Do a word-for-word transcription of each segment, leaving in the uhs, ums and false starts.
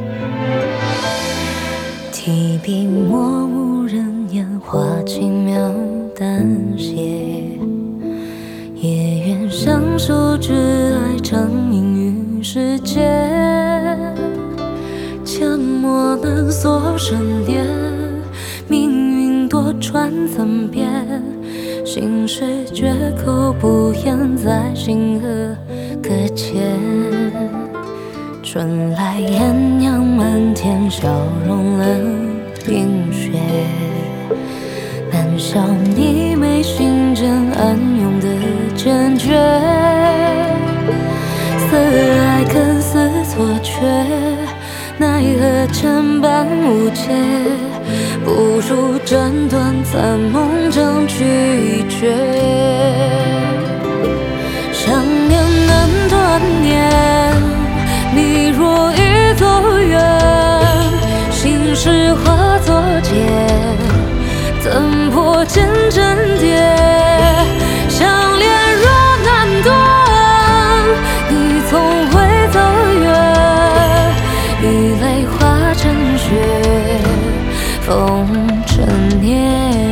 提笔墨无人言，画轻描淡写。也愿相守挚爱，长鸣于世间。阡陌难锁深恋，命运多舛怎变？心事绝口不言，在星河搁浅。春来艳阳满天，笑容了冰雪。难消你眉心间暗涌的坚决。似爱更似错觉，奈何千般无解，不如斩断残梦中拒绝。想念难断念，你若已走远，心事化作茧，怎破茧成蝶？相恋若难断，你从未走远，雨泪化成雪，风成年。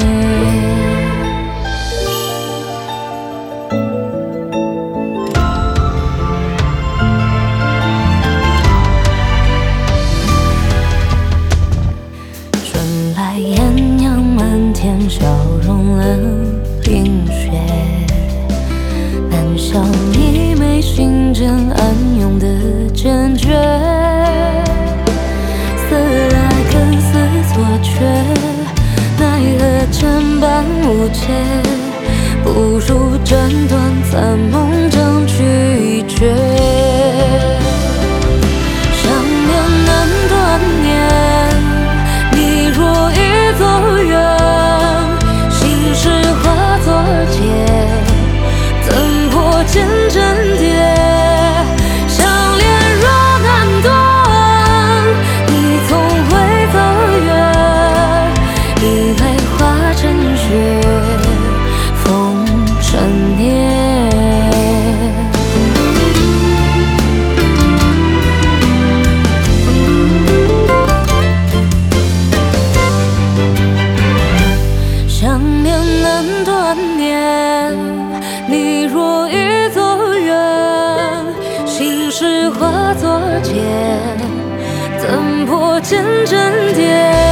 春来艳阳满天，笑容了冰雪。难消你眉心间暗涌的坚决。似爱更似错觉，奈何千般无解，不如斩断残梦中拒绝。想念难断念，你若已走远，心事化作茧，怎破茧成蝶？相恋若难断，你从未走远，一泪化成雪，风成年。想念难断念，你若已走远，心事化作茧，怎破茧成蝶？